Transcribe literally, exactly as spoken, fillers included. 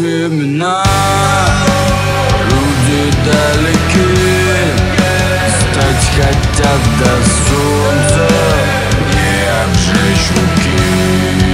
времена, люди далеки, стать хотят до солнца, не обжечь руки.